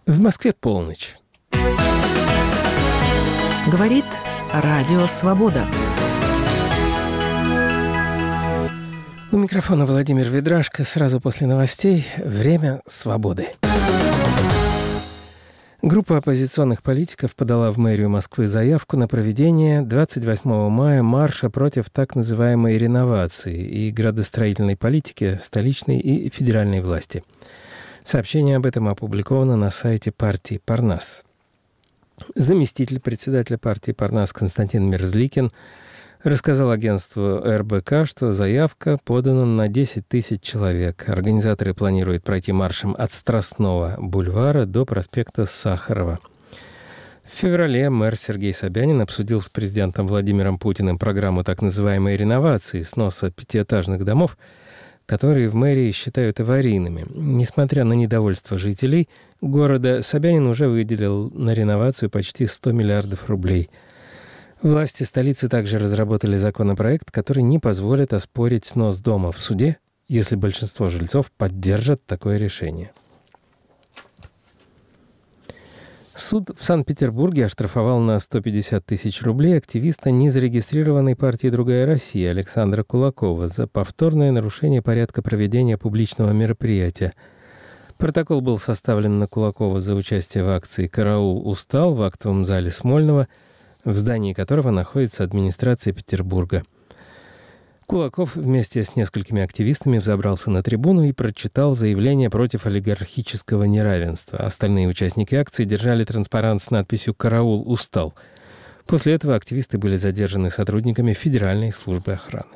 В Москве полночь. Говорит Радио Свобода. У микрофона Владимир Ведрашко. Сразу после новостей «Время свободы». Группа оппозиционных политиков подала в мэрию Москвы заявку на проведение 28 мая марша против так называемой реновации и градостроительной политики столичной и федеральной власти. Сообщение об этом опубликовано на сайте партии «Парнас». Заместитель председателя партии «Парнас» Константин Мерзликин рассказал агентству РБК, что заявка подана на 10 тысяч человек. Организаторы планируют пройти маршем от Страстного бульвара до проспекта Сахарова. В феврале мэр Сергей Собянин обсудил с президентом Владимиром Путиным программу так называемой реновации, сноса пятиэтажных домов, которые в мэрии считают аварийными. Несмотря на недовольство жителей города, Собянин уже выделил на реновацию почти 100 миллиардов рублей. Власти столицы также разработали законопроект, который не позволит оспорить снос дома в суде, если большинство жильцов поддержат такое решение. Суд в Санкт-Петербурге оштрафовал на 150 тысяч рублей активиста незарегистрированной партии «Другая Россия» Александра Кулакова за повторное нарушение порядка проведения публичного мероприятия. Протокол был составлен на Кулакова за участие в акции «Караул устал» в актовом зале Смольного, в здании которого находится администрация Петербурга. Кулаков вместе с несколькими активистами взобрался на трибуну и прочитал заявление против олигархического неравенства. Остальные участники акции держали транспарант с надписью «Караул устал». После этого активисты были задержаны сотрудниками Федеральной службы охраны.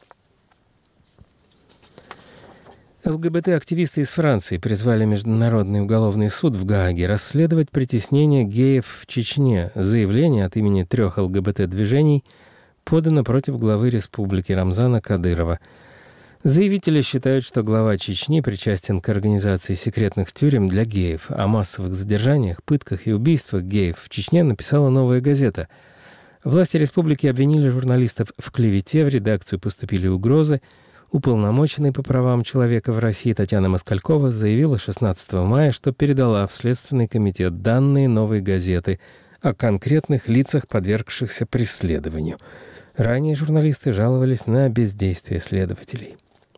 ЛГБТ-активисты из Франции призвали Международный уголовный суд в Гааге расследовать притеснение геев в Чечне. Заявление от имени 3 ЛГБТ-движений подано против главы республики Рамзана Кадырова. Заявители считают, что глава Чечни причастен к организации секретных тюрем для геев. О массовых задержаниях, пытках и убийствах геев в Чечне написала «Новая газета». Власти республики обвинили журналистов в клевете, в редакцию поступили угрозы. Уполномоченный по правам человека в России Татьяна Москалькова заявила 16 мая, что передала в Следственный комитет данные «Новой газеты» о конкретных лицах, подвергшихся преследованию. Ранее журналисты жаловались на бездействие следователей.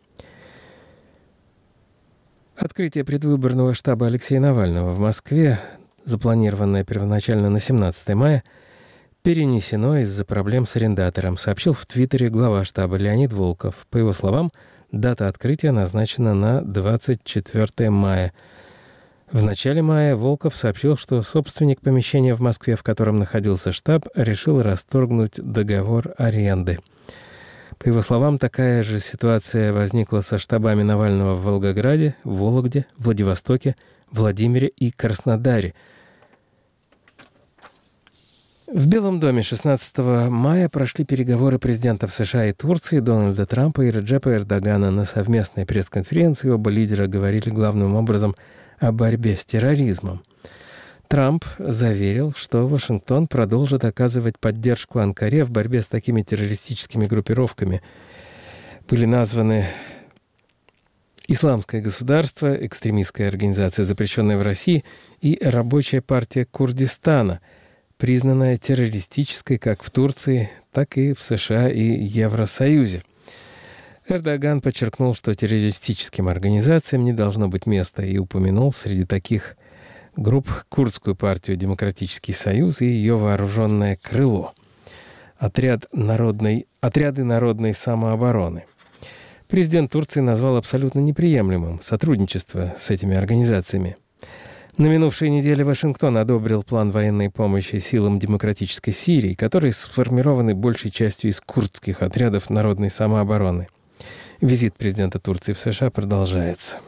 Открытие предвыборного штаба Алексея Навального в Москве, запланированное первоначально на 17 мая, перенесено из-за проблем с арендатором, сообщил в Твиттере глава штаба Леонид Волков. По его словам, дата открытия назначена на 24 мая. В начале мая Волков сообщил, что собственник помещения в Москве, в котором находился штаб, решил расторгнуть договор аренды. По его словам, такая же ситуация возникла со штабами Навального в Волгограде, Вологде, Владивостоке, Владимире и Краснодаре. В Белом доме 16 мая прошли переговоры президентов США и Турции Дональда Трампа и Реджепа Эрдогана. На совместной пресс-конференции оба лидера говорили главным образом о борьбе с терроризмом. Трамп заверил, что Вашингтон продолжит оказывать поддержку Анкаре в борьбе с такими террористическими группировками. Были названы Исламское государство, экстремистская организация, запрещенная в России, и Рабочая партия Курдистана, признанная террористической как в Турции, так и в США и Евросоюзе. Эрдоган подчеркнул, что террористическим организациям не должно быть места, и упомянул среди таких групп Курдскую партию «Демократический союз» и ее вооруженное крыло – отряды народной самообороны. Президент Турции назвал абсолютно неприемлемым сотрудничество с этими организациями. На минувшей неделе Вашингтон одобрил план военной помощи силам демократической Сирии, которые сформированы большей частью из курдских отрядов народной самообороны. Визит президента Турции в США продолжается.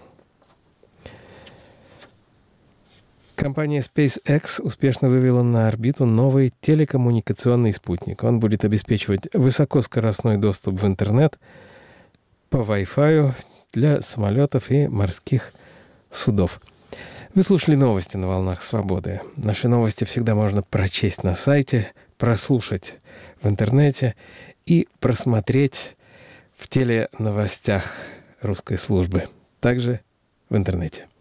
Компания SpaceX успешно вывела на орбиту новый телекоммуникационный спутник. Он будет обеспечивать высокоскоростной доступ в интернет по Wi-Fi для самолетов и морских судов. Вы слушали новости на «Волнах Свободы». Наши новости всегда можно прочесть на сайте, прослушать в интернете и просмотреть в теленовостях русской службы, также в интернете.